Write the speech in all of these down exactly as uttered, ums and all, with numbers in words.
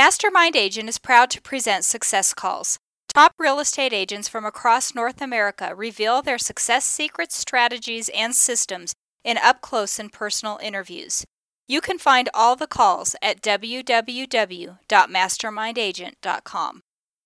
Mastermind Agent is proud to present Success Calls. Top real estate agents from across North America reveal their success secrets, strategies, and systems in up-close and personal interviews. You can find all the calls at w w w dot mastermind agent dot com.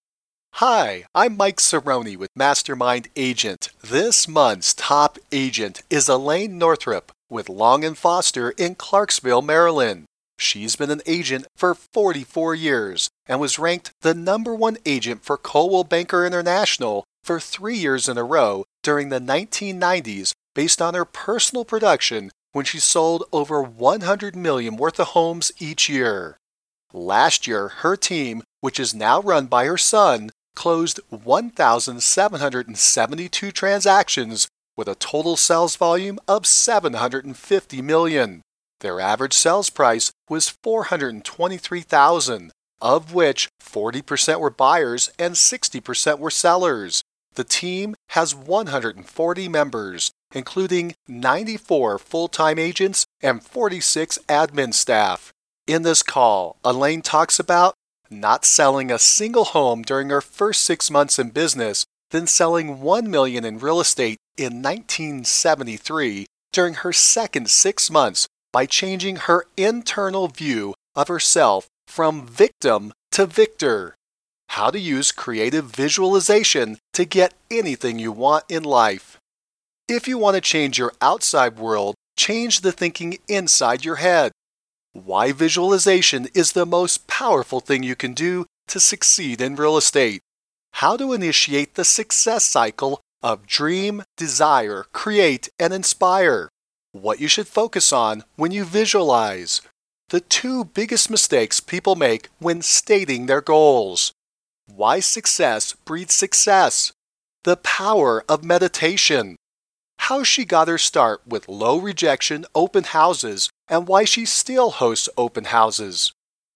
Hi, I'm Mike Cerrone with Mastermind Agent. This month's top agent is Elaine Northrup with Long and Foster in Clarksville, Maryland. She's been an agent for forty-four years and was ranked the number one agent for Coldwell Banker International for three years in a row during the nineteen nineties based on her personal production when she sold over one hundred million dollars worth of homes each year. Last year, her team, which is now run by her son, closed one thousand seven hundred seventy-two transactions with a total sales volume of seven hundred fifty million dollars. Their average sales price was four hundred twenty-three thousand dollars, of which forty percent were buyers and sixty percent were sellers. The team has one hundred forty members, including ninety-four full-time agents and forty-six admin staff. In this call, Elaine talks about not selling a single home during her first six months in business, then selling one million dollars in real estate in nineteen seventy-three during her second six months by changing her internal view of herself from victim to victor. How to use creative visualization to get anything you want in life. If you want to change your outside world, change the thinking inside your head. Why visualization is the most powerful thing you can do to succeed in real estate. How to initiate the success cycle of dream, desire, create, and inspire. What you should focus on when you visualize. The two biggest mistakes people make when stating their goals. Why success breeds success. The power of meditation. How she got her start with low rejection open houses and why she still hosts open houses.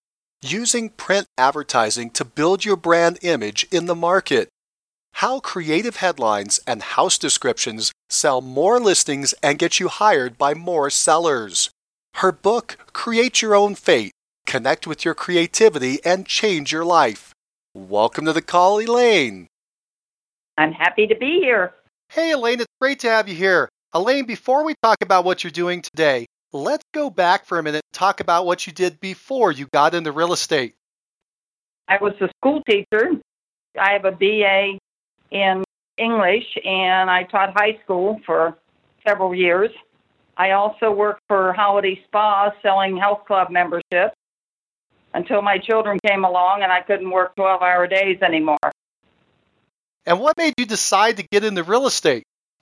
Using print advertising to build your brand image in the market. How creative headlines and house descriptions sell more listings and get you hired by more sellers. Her book, Create Your Own Fate. Connect with your creativity and change your life. Welcome to the call, Elaine. I'm happy to be here. Hey, Elaine, it's great to have you here. Elaine, before we talk about what you're doing today, let's go back for a minute and talk about what you did before you got into real estate. I was a school teacher. I have a B A in English, and I taught high school for several years. I also worked for Holiday Spa selling health club memberships until my children came along and I couldn't work twelve-hour days anymore. And what made you decide to get into real estate?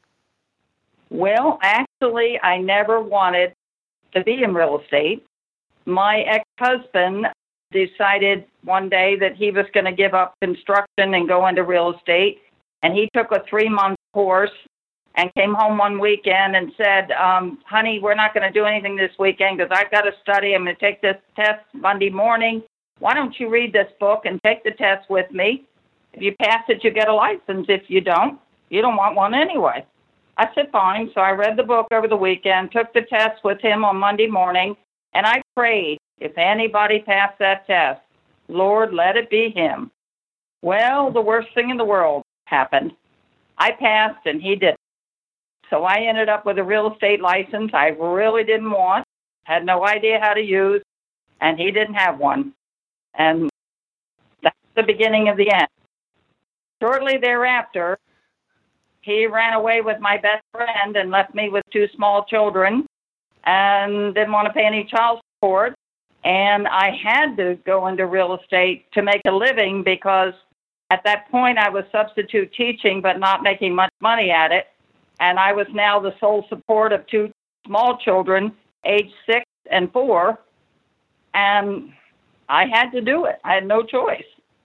Well, actually, I never wanted to be in real estate. My ex-husband decided one day that he was going to give up construction and go into real estate. And he took a three-month course and came home one weekend and said, um, honey, we're not going to do anything this weekend because I've got to study. I'm going to take this test Monday morning. Why don't you read this book and take the test with me? If you pass it, you get a license. If you don't, you don't want one anyway. I said, fine. So I read the book over the weekend, took the test with him on Monday morning, and I prayed, if anybody passed that test, Lord, let it be him. Well, the worst thing in the world happened. I passed and he didn't. So I ended up with a real estate license I really didn't want, had no idea how to use, and he didn't have one. And that's the beginning of the end. Shortly thereafter, he ran away with my best friend and left me with two small children and didn't want to pay any child support. And I had to go into real estate to make a living because at that point I was substitute teaching but not making much money at it. And I was now the sole support of two small children, age six and four. And I had to do it. I had no choice.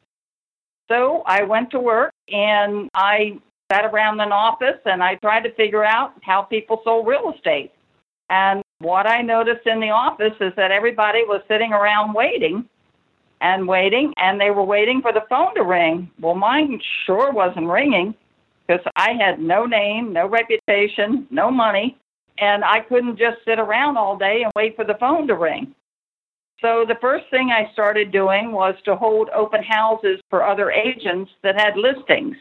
So I went to work and I sat around an office and I tried to figure out how people sold real estate. And what I noticed in the office is that everybody was sitting around waiting and waiting, and they were waiting for the phone to ring. Well, mine sure wasn't ringing because I had no name, no reputation, no money, and I couldn't just sit around all day and wait for the phone to ring. So the first thing I started doing was to hold open houses for other agents that had listings.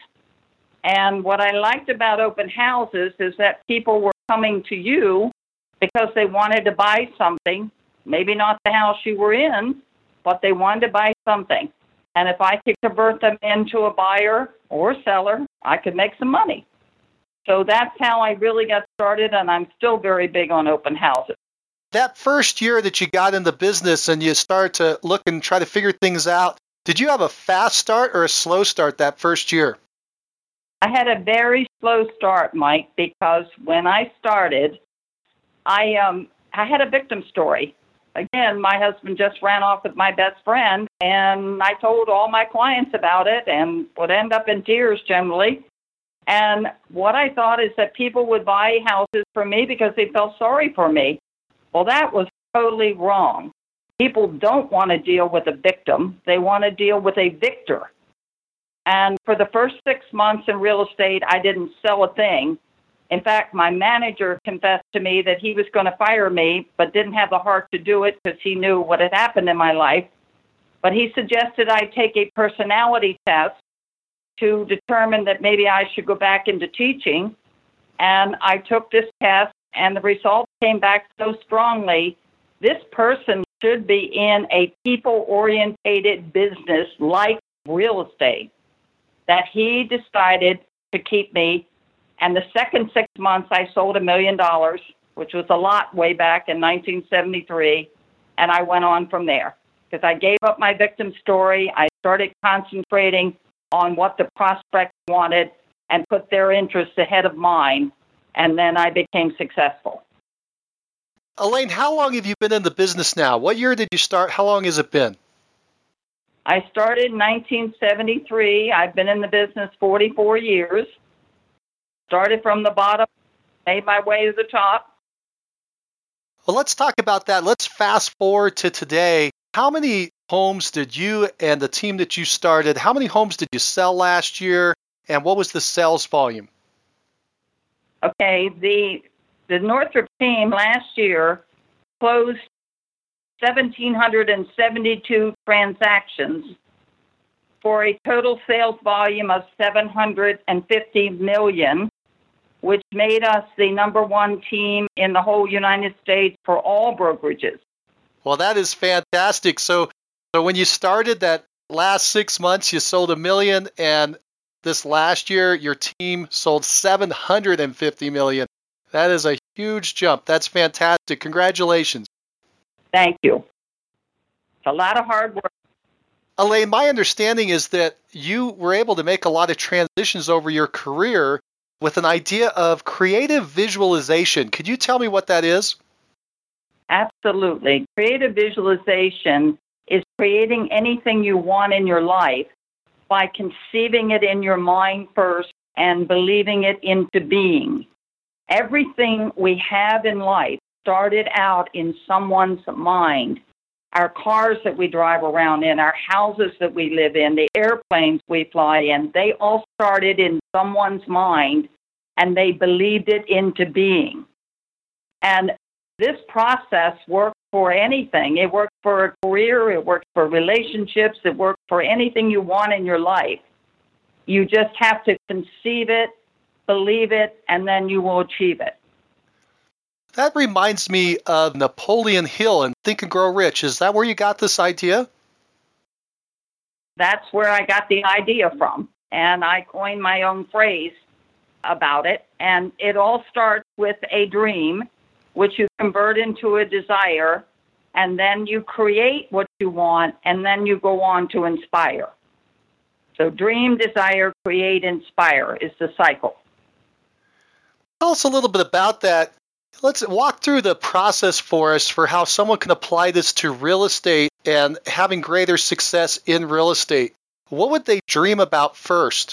And what I liked about open houses is that people were coming to you because they wanted to buy something, maybe not the house you were in, but they wanted to buy something. And if I could convert them into a buyer or seller, I could make some money. So that's how I really got started, and I'm still very big on open houses. That first year that you got in the business and you started to look and try to figure things out, did you have a fast start or a slow start that first year? I had a very slow start, Mike, because when I started, I um I had a victim story. Again, my husband just ran off with my best friend, and I told all my clients about it and would end up in tears generally. And what I thought is that people would buy houses for me because they felt sorry for me. Well, that was totally wrong. People don't want to deal with a victim. They want to deal with a victor. And for the first six months in real estate, I didn't sell a thing. In fact, my manager confessed to me that he was going to fire me, but didn't have the heart to do it because he knew what had happened in my life. But he suggested I take a personality test to determine that maybe I should go back into teaching. And I took this test, and the results came back so strongly. This person should be in a people-orientated business like real estate, that he decided to keep me. And the second six months, I sold a million dollars, which was a lot way back in nineteen seventy-three, and I went on from there. Because I gave up my victim story, I started concentrating on what the prospect wanted and put their interests ahead of mine, and then I became successful. Elaine, how long have you been in the business now? What year did you start? How long has it been? I started in nineteen seventy-three. I've been in the business forty-four years. Started from the bottom, made my way to the top. Well, let's talk about that. Let's fast forward to today. How many homes did you and the team that you started, how many homes did you sell last year, and what was the sales volume? Okay, the the Northrop team last year closed one thousand seven hundred seventy-two transactions for a total sales volume of seven hundred fifty million dollars, which made us the number one team in the whole United States for all brokerages. Well, that is fantastic. So, so when you started that last six months, you sold a million, and this last year, your team sold seven hundred fifty million. That is a huge jump. That's fantastic. Congratulations. Thank you. It's a lot of hard work. Elaine, my understanding is that you were able to make a lot of transitions over your career with an idea of creative visualization. Could you tell me what that is? Absolutely. Creative visualization is creating anything you want in your life by conceiving it in your mind first and believing it into being. Everything we have in life started out in someone's mind. Our cars that we drive around in, our houses that we live in, the airplanes we fly in, they all started in someone's mind, and they believed it into being. And this process works for anything. It works for a career, it works for relationships, it works for anything you want in your life. You just have to conceive it, believe it, and then you will achieve it. That reminds me of Napoleon Hill and Think and Grow Rich. Is that where you got this idea? That's where I got the idea from. And I coined my own phrase about it. And it all starts with a dream, which you convert into a desire, and then you create what you want, and then you go on to inspire. So dream, desire, create, inspire is the cycle. Tell us a little bit about that. Let's walk through the process for us for how someone can apply this to real estate and having greater success in real estate. What would they dream about first?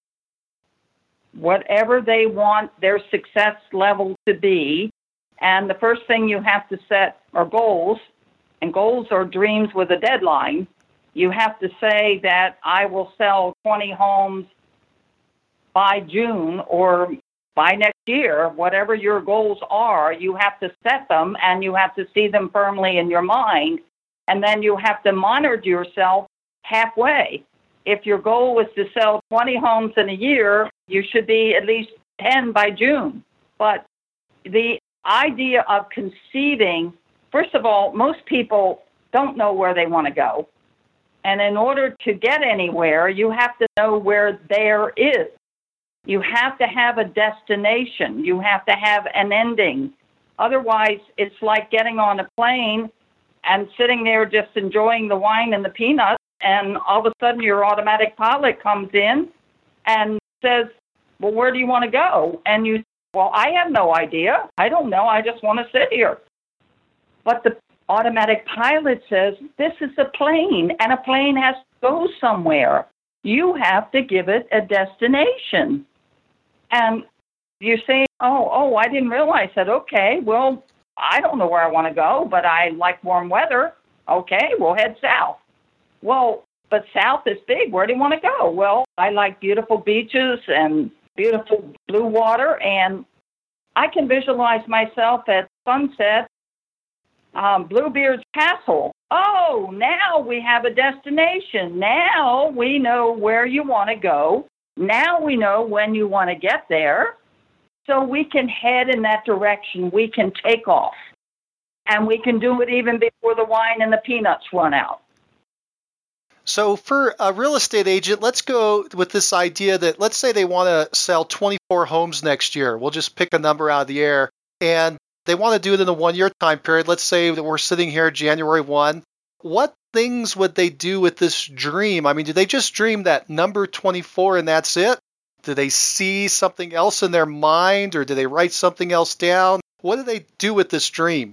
Whatever they want their success level to be. And the first thing you have to set are goals. And goals are dreams with a deadline. You have to say that I will sell twenty homes by June or by next year. Whatever your goals are, you have to set them and you have to see them firmly in your mind. And then you have to monitor yourself halfway. If your goal was to sell twenty homes in a year, you should be at least ten by June. But the idea of conceiving, first of all, most people don't know where they want to go. And in order to get anywhere, you have to know where there is. You have to have a destination. You have to have an ending. Otherwise, it's like getting on a plane and sitting there just enjoying the wine and the peanuts, and all of a sudden your automatic pilot comes in and says, well, where do you want to go? And you say, well, I have no idea. I don't know. I just want to sit here. But the automatic pilot says, this is a plane, and a plane has to go somewhere. You have to give it a destination. And you say, oh, oh, I didn't realize that. Okay, well, I don't know where I want to go, but I like warm weather. Okay, we'll head south. Well, but south is big. Where do you want to go? Well, I like beautiful beaches and beautiful blue water, and I can visualize myself at sunset, um, Bluebeard's Castle. Oh, now we have a destination. Now we know where you want to go. Now we know when you want to get there. So we can head in that direction. We can take off. And we can do it even before the wine and the peanuts run out. So for a real estate agent, let's go with this idea that let's say they want to sell twenty-four homes next year. We'll just pick a number out of the air. And they want to do it in a one-year time period. Let's say that we're sitting here January first. What things would they do with this dream? I mean, do they just dream that number twenty-four and that's it? Do they see something else in their mind, or do they write something else down? What do they do with this dream?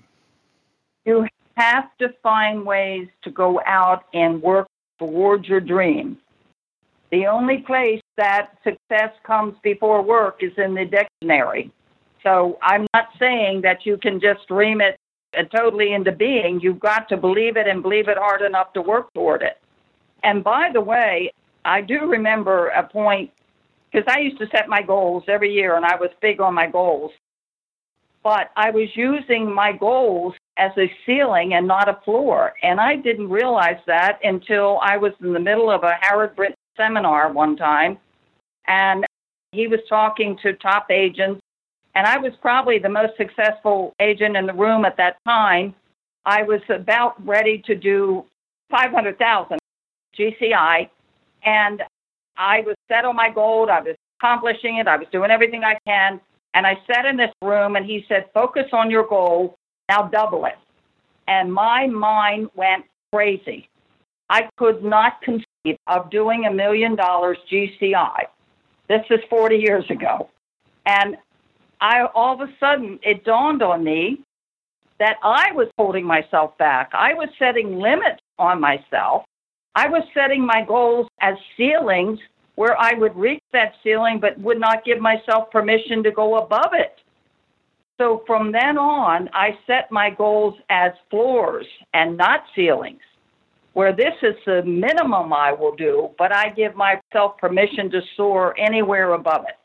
You have to find ways to go out and work towards your dream. The only place that success comes before work is in the dictionary. So I'm not saying that you can just dream it uh, totally into being. You've got to believe it and believe it hard enough to work toward it. And by the way, I do remember a point, because I used to set my goals every year, and I was big on my goals. But I was using my goals as a ceiling and not a floor. And I didn't realize that until I was in the middle of a Howard Brinton seminar one time. And he was talking to top agents. And I was probably the most successful agent in the room at that time. I was about ready to do five hundred thousand G C I. And I was set on my goal. I was accomplishing it. I was doing everything I can. And I sat in this room, and he said, focus on your goal. Now double it. And my mind went crazy. I could not conceive of doing a million dollars G C I. This is forty years ago. And I all of a sudden, it dawned on me that I was holding myself back. I was setting limits on myself. I was setting my goals as ceilings where I would reach that ceiling but would not give myself permission to go above it. So from then on, I set my goals as floors and not ceilings, where this is the minimum I will do, but I give myself permission to soar anywhere above it.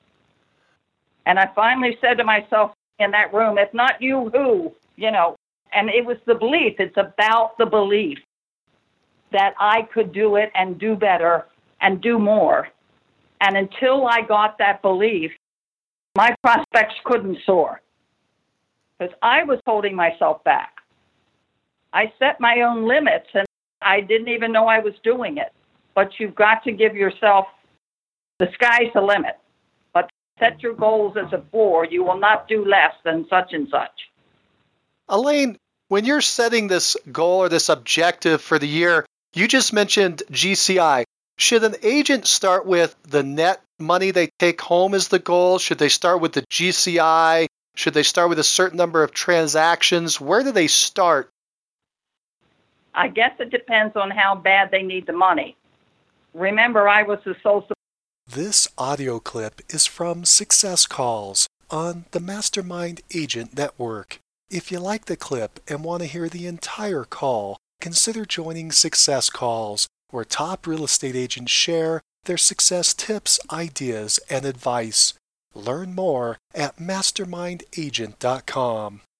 And I finally said to myself in that room, if not you, who? You know, and it was the belief. It's about the belief that I could do it and do better and do more. And until I got that belief, my prospects couldn't soar, because I was holding myself back. I set my own limits, and I didn't even know I was doing it. But you've got to give yourself, the sky's the limit. But set your goals as a floor. You will not do less than such and such. Elaine, when you're setting this goal or this objective for the year, you just mentioned G C I. Should an agent start with the net money they take home as the goal? Should they start with the G C I? Should they start with a certain number of transactions? Where do they start? I guess it depends on how bad they need the money. Remember, I was the sole supplier. This audio clip is from Success Calls on the Mastermind Agent Network. If you like the clip and want to hear the entire call, consider joining Success Calls, where top real estate agents share their success tips, ideas, and advice. Learn more at mastermind agent dot com.